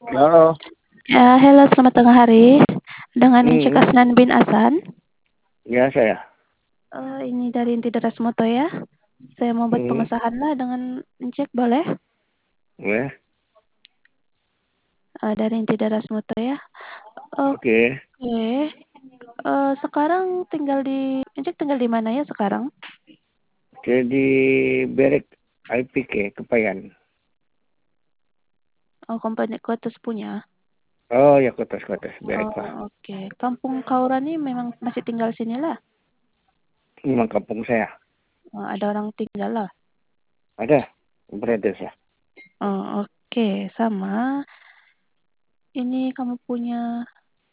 Halo. Ya, halo, selamat tengah hari. Dengan Encik Hmm, Asnan bin Asan. ya saya. Ini dari Inti Deras Moto ya. Saya mau buat Hmm, pengesahan lah dengan Encik, boleh? ya. Dari Inti Deras Moto ya. Oke. Oke. Sekarang Encik tinggal di mana ya sekarang? Jadi Berek IPK Kepayan. Oh, kompeni Kotes punya. Oh ya, kotas Berek Oh, lah. oke. Kampung Kaurani memang masih tinggal sini lah. Memang kampung saya. Ada orang tinggal lah. Ada berada ya. Oh, oke. Sama. Ini kamu punya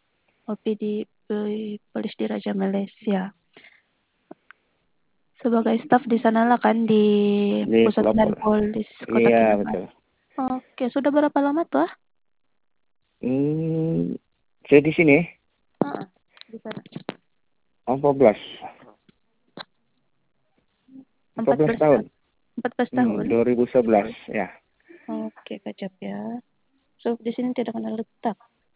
di Polis Diraja Malaysia. Sebagai staf di sana lah kan di Di Pusat pelopor. Kendali Polis Kota Iya Kinabalu. betul. Oke, sudah berapa lama tuh? Saya di sini Di sana. 14 14 14 tahun. tahun. 14 tahun. 2011 ya. Oke, kacap ya. So, di sini tidak kenal letak.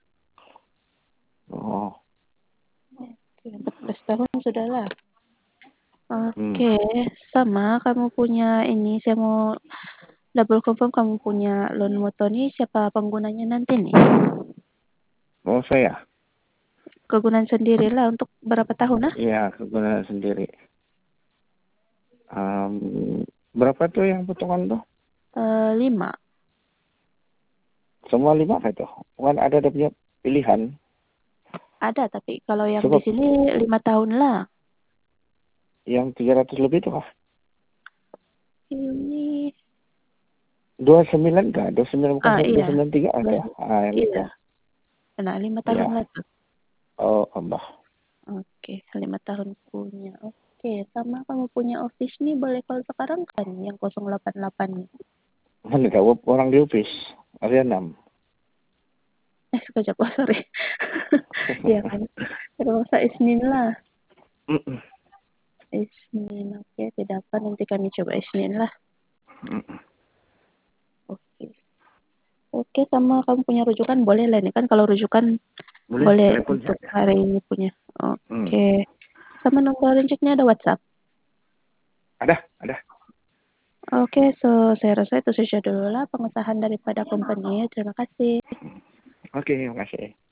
Oh. Oke, 14 tahun sudah lah. Hmm. Oke, sama kamu punya ini, saya mau double confirm kamu punya loan moto nih, siapa penggunanya nanti nih? Oh saya. Kegunaan sendiri lah untuk berapa tahun? Iya, kegunaan sendiri. Berapa tuh yang potongan tuh? 5. Semua 5 kayak tuh. Bukan ada punya pilihan. Ada, tapi kalau yang di Sebab sini 5 tahun lah. yang 300 lebih tuh kah? Ini 29 kah? 29 bukan sampai iya, 293 ada. Yang iya. itu. Nah, 5 tahun Ya. lah tuh. Oh, Allah. Oke, 5 tahun punya. Oke, sama kamu punya office nih, boleh call sekarang kan yang 088 nih. Kan ada orang di office. Area 6. Sekejap, oh sorry. Iya kan. Terus Isnin lah. Isnin, oke, tidak apa, nanti kami coba Isnin lah. Oke. Oke, sama kamu punya rujukan, boleh lah nih kan kalau rujukan Boleh boleh telepon untuk saja. hari ini punya. Oke. Sama nomor rujukannya ada WhatsApp. Ada. Oke, so saya rasa itu saja dulu lah pengesahan daripada company. Terima kasih. Oke, terima kasih.